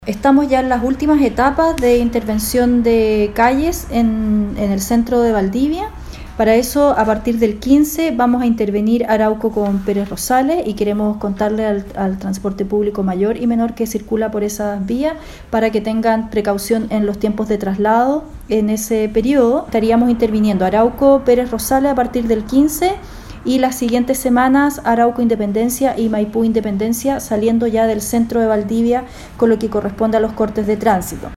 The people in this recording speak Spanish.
Estamos ya en las últimas etapas de intervención de calles en el centro de Valdivia. Para eso, a partir del 15 vamos a intervenir Arauco con Pérez Rosales y queremos contarle al transporte público mayor y menor que circula por esas vías para que tengan precaución en los tiempos de traslado. En ese periodo estaríamos interviniendo Arauco, Pérez Rosales a partir del 15 y las siguientes semanas Arauco Independencia y Maipú Independencia, saliendo ya del centro de Valdivia con lo que corresponde a los cortes de tránsito.